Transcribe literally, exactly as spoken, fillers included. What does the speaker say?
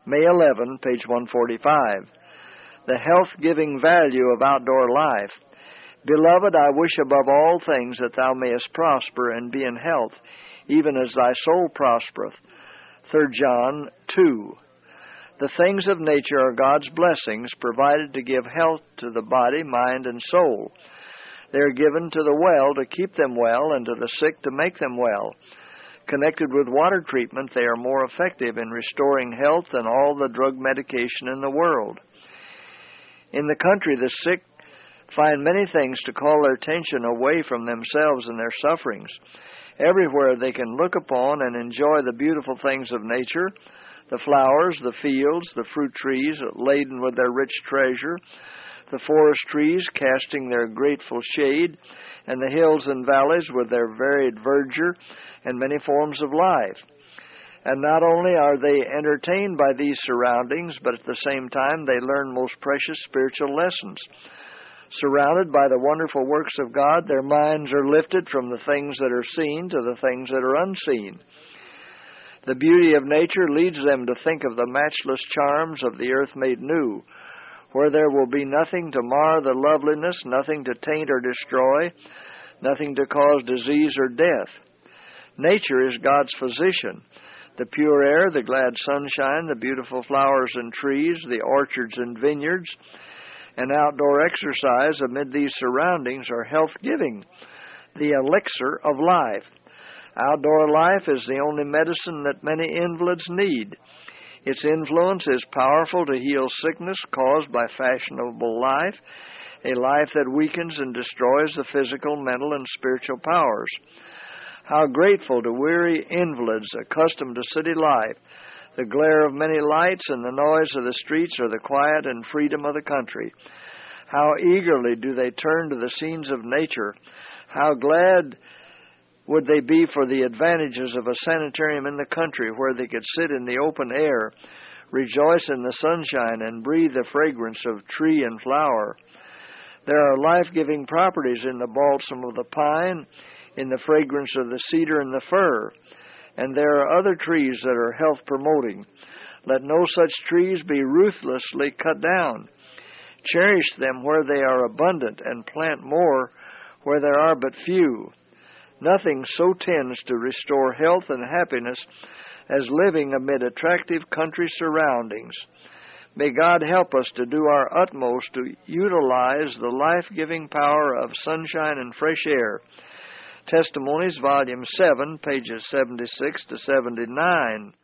May eleventh, page one forty-five. The health-giving value of outdoor life. Beloved, I wish above all things that thou mayest prosper and be in health, even as thy soul prospereth. Third John two. The things of nature are God's blessings, provided to give health to the body, mind, and soul. They are given to the well to keep them well, and to the sick to make them well. Connected with water treatment, they are more effective in restoring health than all the drug medication in the world. In the country, the sick find many things to call their attention away from themselves and their sufferings. Everywhere they can look upon and enjoy the beautiful things of nature, the flowers, the fields, the fruit trees laden with their rich treasure, the forest trees casting their grateful shade, and the hills and valleys with their varied verdure and many forms of life. And not only are they entertained by these surroundings, but at the same time they learn most precious spiritual lessons. Surrounded by the wonderful works of God, their minds are lifted from the things that are seen to the things that are unseen. The beauty of nature leads them to think of the matchless charms of the earth made new, where there will be nothing to mar the loveliness, nothing to taint or destroy, nothing to cause disease or death. Nature is God's physician. The pure air, the glad sunshine, the beautiful flowers and trees, the orchards and vineyards, and outdoor exercise amid these surroundings are health-giving, the elixir of life. Outdoor life is the only medicine that many invalids need. Its influence is powerful to heal sickness caused by fashionable life, a life that weakens and destroys the physical, mental, and spiritual powers. How grateful to weary invalids accustomed to city life, the glare of many lights and the noise of the streets, or the quiet and freedom of the country. How eagerly do they turn to the scenes of nature. How glad would they be for the advantages of a sanitarium in the country where they could sit in the open air, rejoice in the sunshine, and breathe the fragrance of tree and flower. There are life-giving properties in the balsam of the pine, in the fragrance of the cedar and the fir, and there are other trees that are health-promoting. Let no such trees be ruthlessly cut down. Cherish them where they are abundant, and plant more where there are but few. Nothing so tends to restore health and happiness as living amid attractive country surroundings. May God help us to do our utmost to utilize the life-giving power of sunshine and fresh air. Testimonies, Volume seven, pages seventy-six to seventy-nine.